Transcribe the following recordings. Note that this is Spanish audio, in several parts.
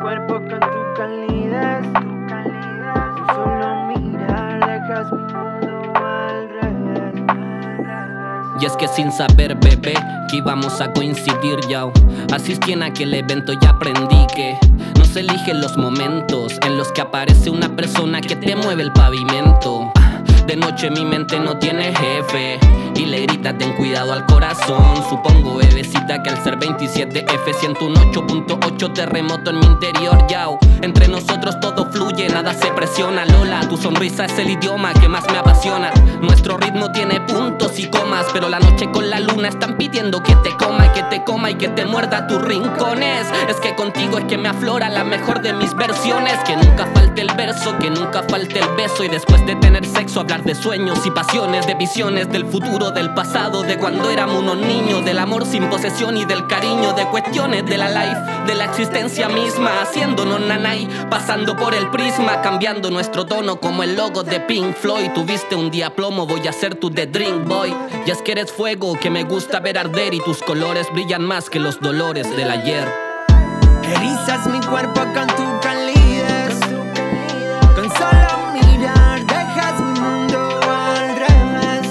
cuerpo con tu calidez. Tú solo mirar, dejas mi mundo al revés. Y es que sin saber, bebé, que íbamos a coincidir ya. Asistí en aquel evento y aprendí que no se eligen los momentos en los que aparece una persona que te mueve el pavimento. De noche mi mente no tiene jefe y le grita ten cuidado al corazón. Supongo, bebecita, que al ser 27F siento un 8.8 terremoto en mi interior, yao. Entre nosotros todo fluye, nada se presiona. Lola, tu sonrisa es el idioma que más me apasiona. Nuestro ritmo tiene puntos y comas, pero la noche con la luna están pidiendo que te coma, que te coma y que te muerda tus rincones. Es que contigo es que me aflora la mejor de mis versiones. Que nunca falte el verso, que nunca falte el beso. Y después de tener sexo hablar de sueños y pasiones, de visiones del futuro, del pasado, de cuando éramos unos niños, del amor sin posesión y del cariño, de cuestiones de la life, de la existencia misma, haciéndonos nanay, pasando por el prisma, cambiando nuestro tono como el logo de Pink Floyd. Tuviste un día plomo, voy a ser tu The Drink Boy. Y es que eres fuego que me gusta ver arder y tus colores brillan más que los dolores del ayer. Erizas mi cuerpo con tu calidez. Con solo mirar dejas mi mundo al revés.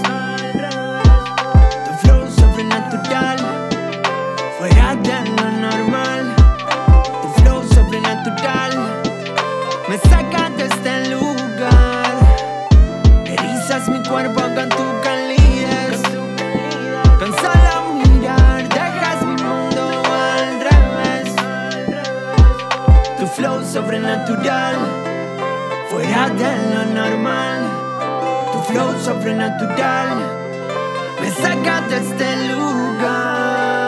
Tu flow sobrenatural, fuera de lo normal. Tu flow sobrenatural me saca de este lugar. Erizas mi cuerpo con tu calidez. Con solo mirar dejas mi mundo al revés. Tu flow sobrenatural, fuera de lo normal. Tu flow sobrenatural me saca de este lugar.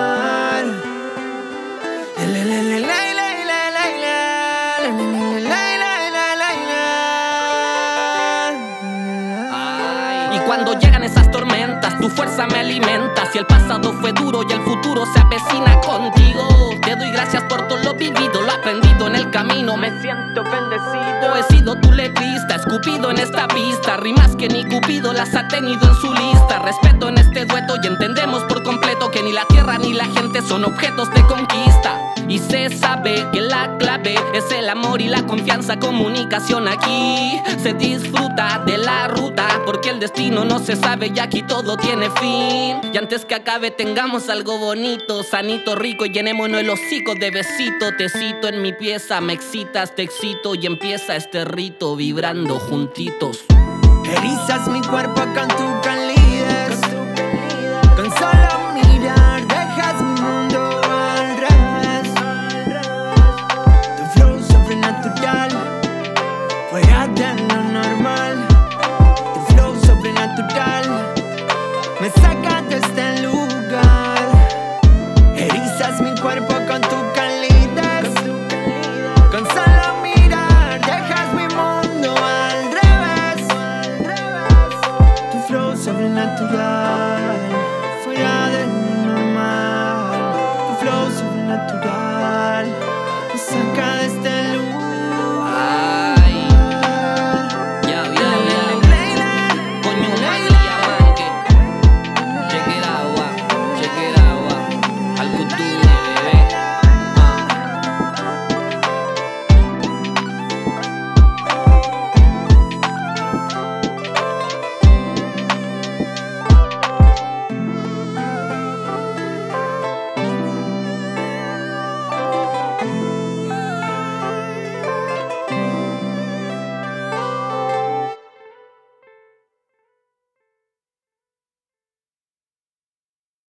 Y cuando llegan esas tormentas, tu fuerza me alimenta. Si el pasado fue duro y el futuro se avecina contigo, te doy gracias por todo lo vivido, lo aprendido en el camino. Me siento bendecido. He sido tu letrista, escupido en esta pista. Rimas que ni Cupido las ha tenido en su lista. Respeto en este dueto y entendemos por completo que ni la tierra ni la gente son objetos de conquista. Y se sabe que la clave es el amor y la confianza, comunicación. Aquí se disfruta de la ruta porque el destino no se sabe y aquí todo tiene fin. Y antes que acabe tengamos algo bonito, sanito, rico y llenémonos el hocico de besito. Te cito en mi pieza, me excitas, te excito y empieza este rito vibrando juntitos. Erizas mi cuerpo con tu calidez.